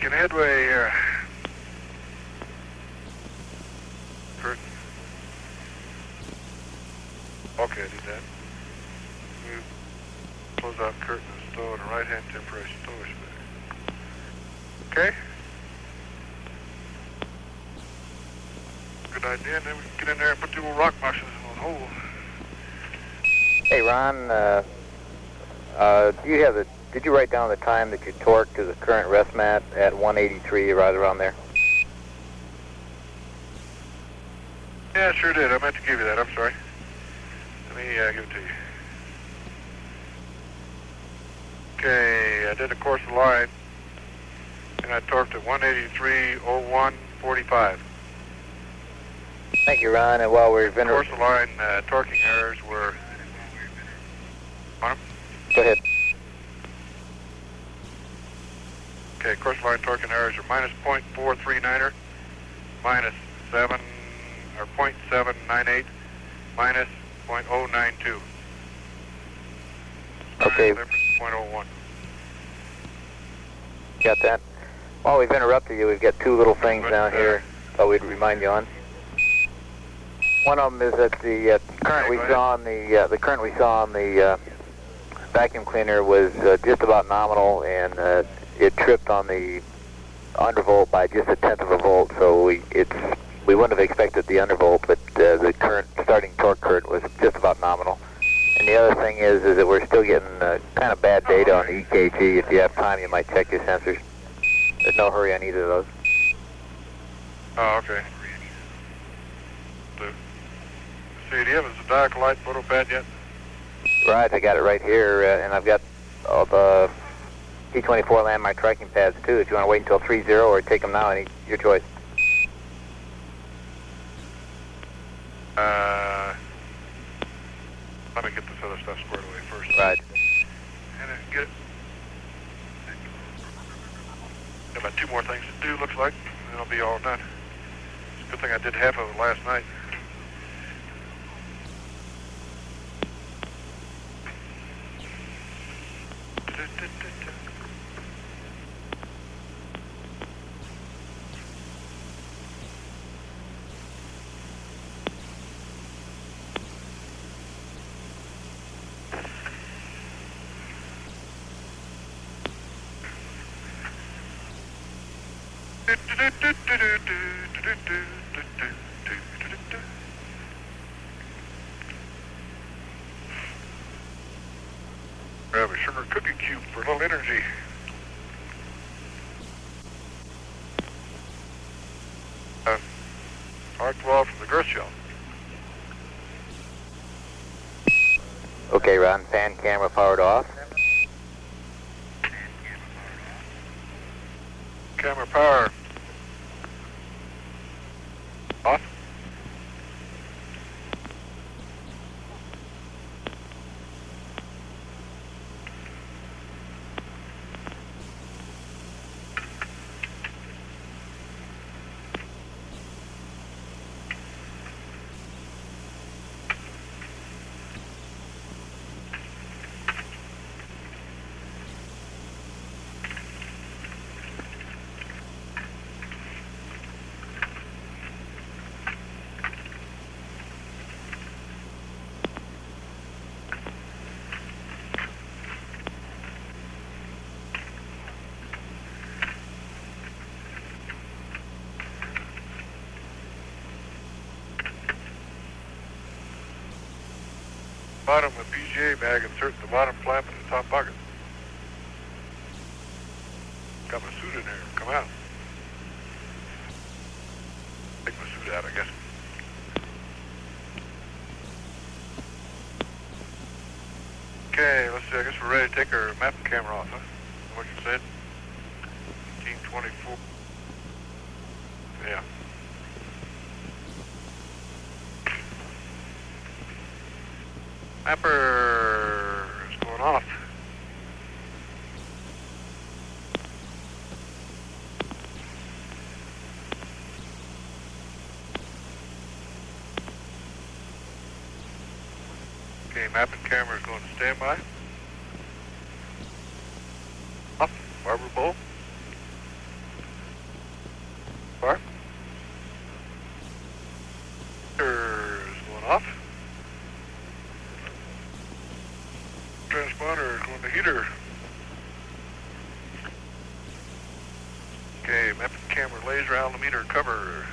Making headway here. Curtain. Okay, I did that. Move, close out curtain and stow in a right-hand temporary stowage bag. Okay. Good idea, and then we can get in there and put the old rock boxes in one hole. Hey, Ron, did you write down the time that you torqued to the current rest mat at 183, right around there? Yeah, I sure did. I meant to give you that. I'm sorry. Let me give it to you. Okay, I did a course of line, and I torqued at 183.01.45. Thank you, Ron. And while we've been... Course of line torquing errors were... Go ahead. Okay, course of line torquing errors are minus 0.439er, minus 7, or 0.798, minus 0.092. Okay. Difference 0.01. Got that? While we've interrupted you, we've got two little things down here thought we'd remind you on. One of them is that the current we saw on the current we saw on the vacuum cleaner was just about nominal, and it tripped on the undervolt by just 1/10 of a volt. So we wouldn't have expected the undervolt, but the current starting torque current was just about nominal. And the other thing is that we're still getting kind of bad data on the EKG. If you have time, you might check your sensors. There's no hurry on either of those. Oh, okay. See, do you have a Zodiac light photo pad yet? Right, I got it right here, and I've got all the T24 landmark tracking pads too. If you want to wait until 3.0 or take them now, your choice. Let me get this other stuff squared away first. Right. And then get it. Got about 2 more things to do, looks like, and it'll be all done. It's a good thing I did half of it last night. Grab a sugar cookie cube for a little energy. Arc wall from the girth shell. Okay, Ron. Pan camera powered off. Camera power off. Bottom of PGA bag, insert the bottom flap in the top pocket. Got my suit in there. Come out. Take my suit out, I guess. Okay, let's see. I guess we're ready to take our mapping camera off, huh? What you said? 1824. Yeah. Mapper is going off. Okay, mapping camera is going to standby. Off, barber bowl. meter cover.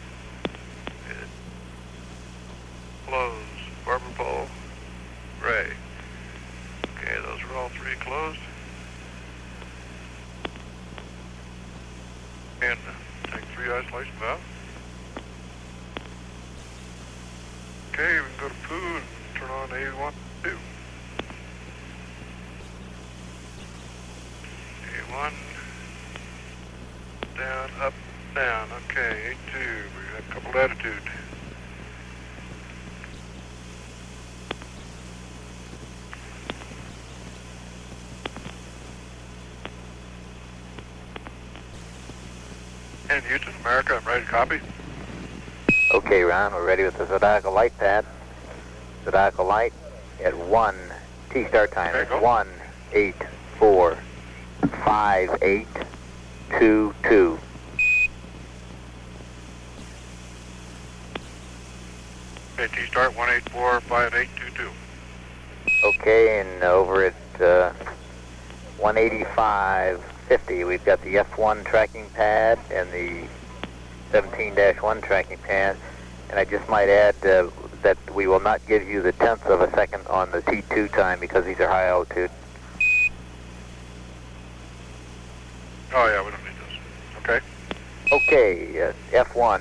Close. Barber pole. Ray. Okay, those are all three closed. And tank 3 isolation valve. Okay, we can go to poo and turn on A1, 2. A1, down, up, down. Okay, A2, we have a couple latitude. And Houston, America, I'm ready to copy. Okay, Ron, we're ready with the Zodiacal light pad. Zodiacal light at 1, T start time is 1, 8, 4, 5, 8, 2, 2. Okay, T start 184, 58, 22. Okay, and over at 185.50, we've got the F1 tracking pad and the 17-1 tracking pad, and I just might add that we will not give you the 10th of a second on the T2 time because these are high altitude. Oh yeah, we don't need this. Okay. Okay, F1.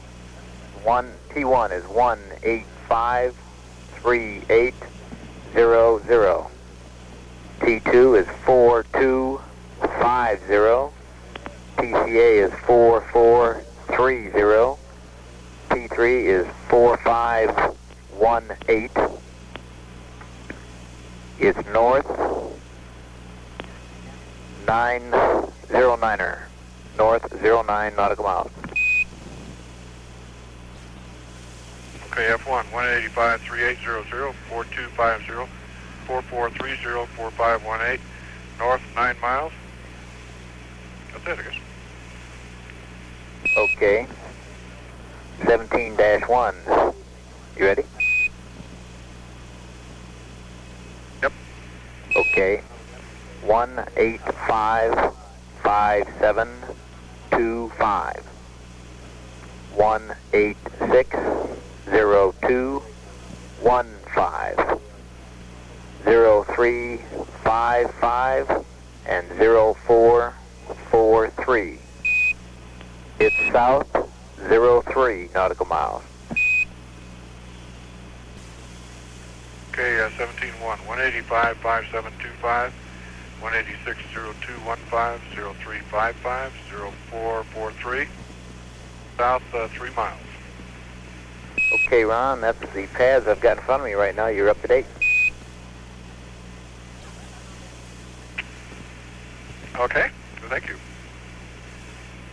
T1 is 1853800. T2 is 4250. TCA is 4430. T3 is 4518. It's north 909er. North 09 nautical miles. Okay, F1, 1853800, 4250, 4430, 4518, north 9 miles. That's it, I guess. Okay. 17-1. You ready? Yep. Okay. 1855725. 1860215. 0355 and 0443. It's south 03 nautical miles. Okay, 17-1, 1855725, 1860215, 0355, 0443, south 3 miles. Okay, Ron, that's the pads I've got in front of me right now. You're up to date. Okay, thank you.